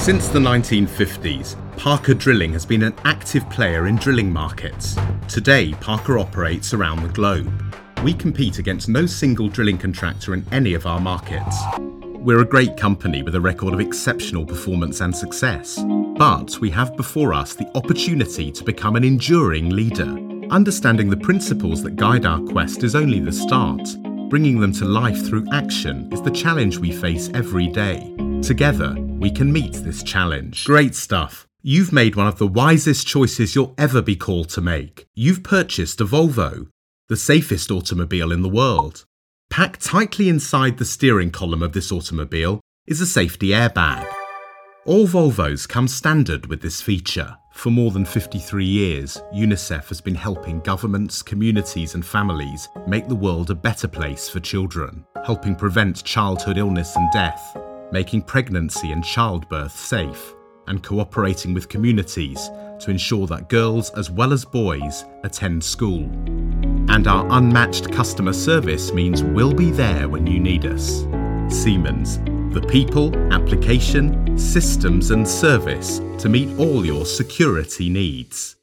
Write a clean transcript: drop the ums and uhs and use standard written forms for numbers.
Since the 1950s, Parker Drilling has been an active player in drilling markets. Today, Parker operates around the globe. We compete against no single drilling contractor in any of our markets. We're a great company with a record of exceptional performance and success. But we have before us the opportunity to become an enduring leader. Understanding the principles that guide our quest is only the start. Bringing them to life through action is the challenge we face every day. Together, we can meet this challenge. Great stuff. You've made one of the wisest choices you'll ever be called to make. You've purchased a Volvo, the safest automobile in the world. Packed tightly inside the steering column of this automobile is a safety airbag. All Volvos come standard with this feature. For more than 53 years, UNICEF has been helping governments, communities and families make the world a better place for children, helping prevent childhood illness and death, making pregnancy and childbirth safe, and cooperating with communities to ensure that girls as well as boys attend school. And our unmatched customer service means we'll be there when you need us. Siemens, the people, application, systems and service to meet all your security needs.